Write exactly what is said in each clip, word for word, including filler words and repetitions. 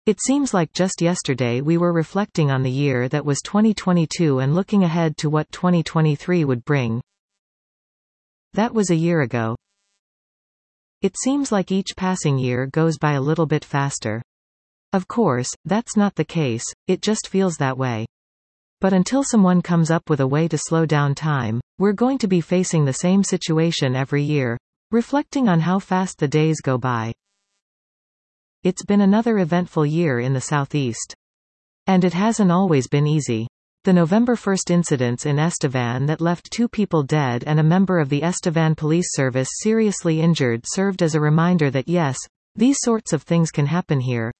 It seems like just yesterday we were reflecting on the year that was twenty twenty-two and looking ahead to what twenty twenty-three would bring. That was a year ago. It seems like each passing year goes by a little bit faster. Of course, that's not the case, it just feels that way. But until someone comes up with a way to slow down time, we're going to be facing the same situation every year, reflecting on how fast the days go by. It's been another eventful year in the Southeast. And it hasn't always been easy. The November first incidents in Estevan that left two people dead and a member of the Estevan police service seriously injured served as a reminder that yes, these sorts of things can happen here.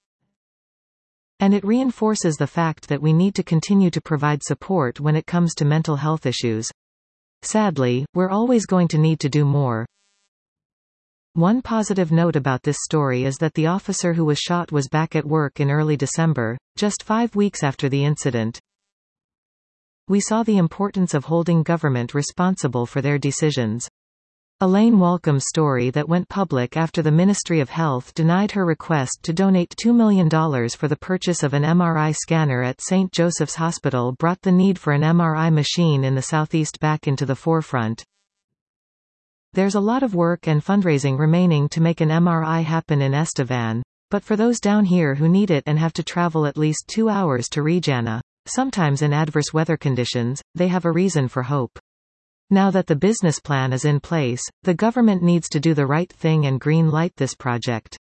And it reinforces the fact that we need to continue to provide support when it comes to mental health issues. Sadly, we're always going to need to do more. One positive note about this story is that the officer who was shot was back at work in early December, just five weeks after the incident. We saw the importance of holding government responsible for their decisions. Elaine Walcomb's story that went public after the Ministry of Health denied her request to donate two million dollars for the purchase of an M R I scanner at Saint Joseph's Hospital brought the need for an M R I machine in the Southeast back into the forefront. There's a lot of work and fundraising remaining to make an M R I happen in Estevan, but for those down here who need it and have to travel at least two hours to Regina, sometimes in adverse weather conditions, they have a reason for hope. Now that the business plan is in place, the government needs to do the right thing and green light this project.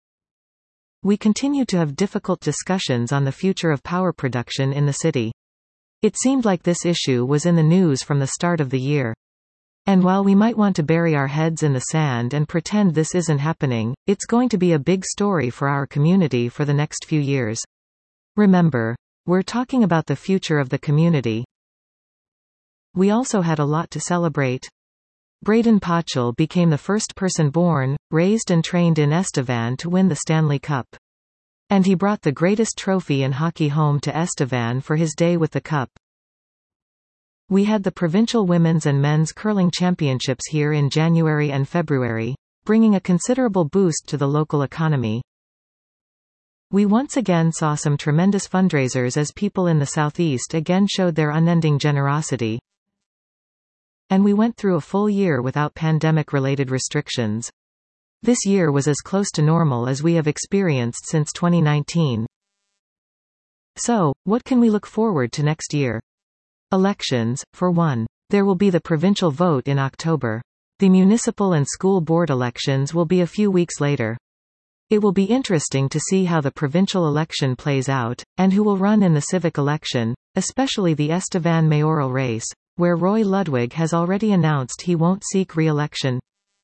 We continue to have difficult discussions on the future of power production in the city. It seemed like this issue was in the news from the start of the year. And while we might want to bury our heads in the sand and pretend this isn't happening, it's going to be a big story for our community for the next few years. Remember, we're talking about the future of the community. We also had a lot to celebrate. Braden Potchell became the first person born, raised and trained in Estevan to win the Stanley Cup. And he brought the greatest trophy in hockey home to Estevan for his day with the cup. We had the provincial women's and men's curling championships here in January and February, bringing a considerable boost to the local economy. We once again saw some tremendous fundraisers as people in the Southeast again showed their unending generosity. And we went through a full year without pandemic-related restrictions. This year was as close to normal as we have experienced since twenty nineteen. So, what can we look forward to next year? Elections, for one. There will be the provincial vote in October. The municipal and school board elections will be a few weeks later. It will be interesting to see how the provincial election plays out, and who will run in the civic election, especially the Estevan mayoral race, where Roy Ludwig has already announced he won't seek re-election.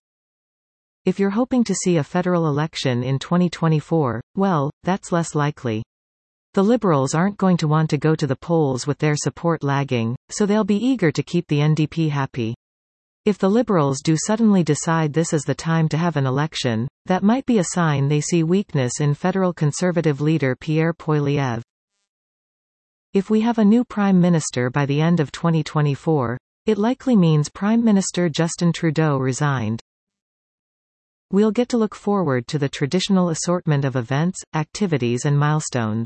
If you're hoping to see a federal election in twenty twenty-four, well, that's less likely. The Liberals aren't going to want to go to the polls with their support lagging, so they'll be eager to keep the N D P happy. If the Liberals do suddenly decide this is the time to have an election, that might be a sign they see weakness in federal Conservative leader Pierre Poilievre. If we have a new Prime Minister by the end of twenty twenty-four, it likely means Prime Minister Justin Trudeau resigned. We'll get to look forward to the traditional assortment of events, activities and milestones.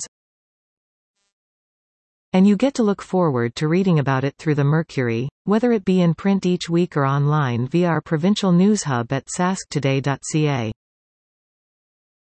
And you get to look forward to reading about it through the Mercury, whether it be in print each week or online via our provincial news hub at sask today dot c a.